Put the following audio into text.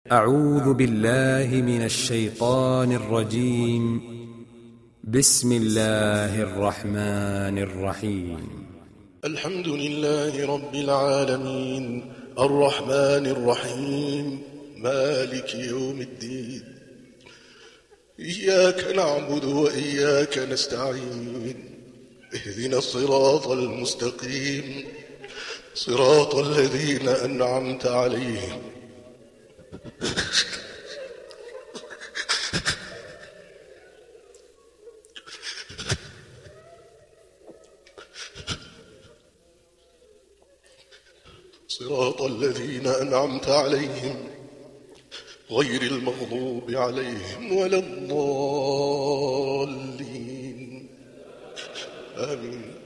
أعوذ بالله من الشيطان الرجيم. بسم الله الرحمن الرحيم. الحمد لله رب العالمين الرحمن الرحيم مالك يوم الدين. إياك نعبد وإياك نستعين. اهدنا الصراط المستقيم صراط الذين أنعمت عليهم صراط الذين أنعمت عليهم غير المغضوب عليهم ولا الضالين. آمين.